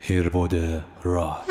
هیربود راه.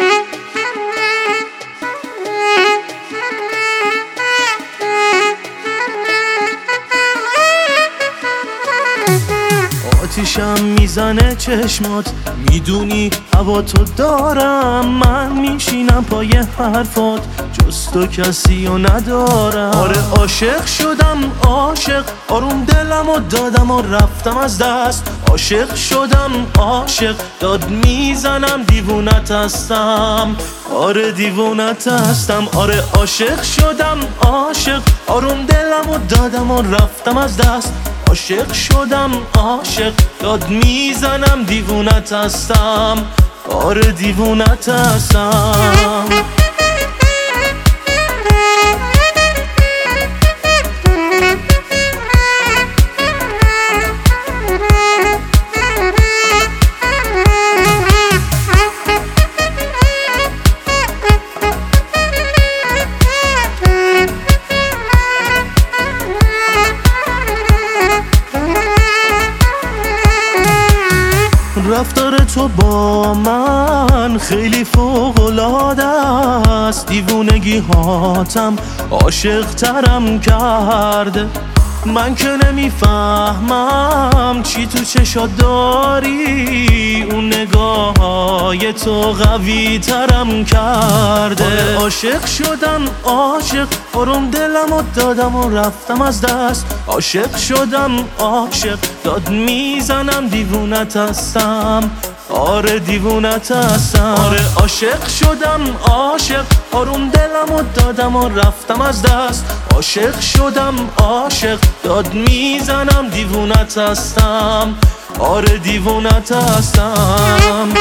آتیشم میزنه چشمات، میدونی هوا تو دارم، من میشینم پای حرفات، جز تو کسی رو ندارم. آره عاشق شدم عاشق، آروم دلم و دادم و رفتم از دست. عاشق شدم عاشق، داد میزنم دیوونت هستم، آره دیوونت هستم. آره عاشق شدم عاشق، آروم دلم و دادم و رفتم از دست. عاشق شدم عاشق، داد میزنم دیوونت هستم، آره دیوونت هستم. رفتار تو با من خیلی فوق‌العاده است، دیوونگی هاتم عاشق ترم کرده. من که نمیفهمم چی تو چشات داری، اون نگاه‌های تو قوی ترم کرده. عاشق شدم عاشق، آروم دلم و دادم و رفتم از دست. عاشق شدم عاشق، داد میزنم دیوونت هستم، آره دیوونت هستم. آره عاشق شدم عاشق، آروم دلم و دادم و رفتم از دست. عاشق شدم عاشق، داد میزنم دیوونت هستم، آره دیوونت هستم.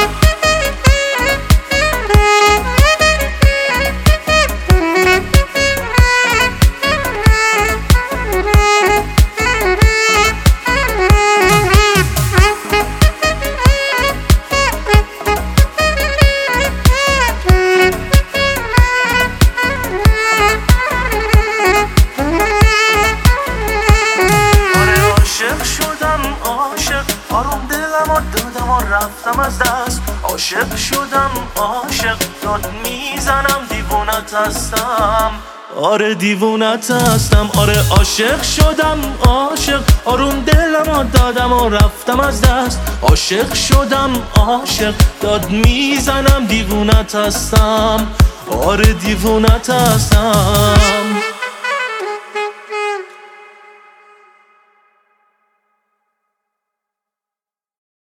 آروم دلم و دادم و رفتم از دست. عاشق شدم عاشق، داد میزنم دیوونت هستم، آره دیوونت هستم. آره عاشق شدم عاشق، آروم دلم و دادم و رفتم از دست. عاشق شدم عاشق، داد میزنم دیوونت هستم، آره دیوونت هستم.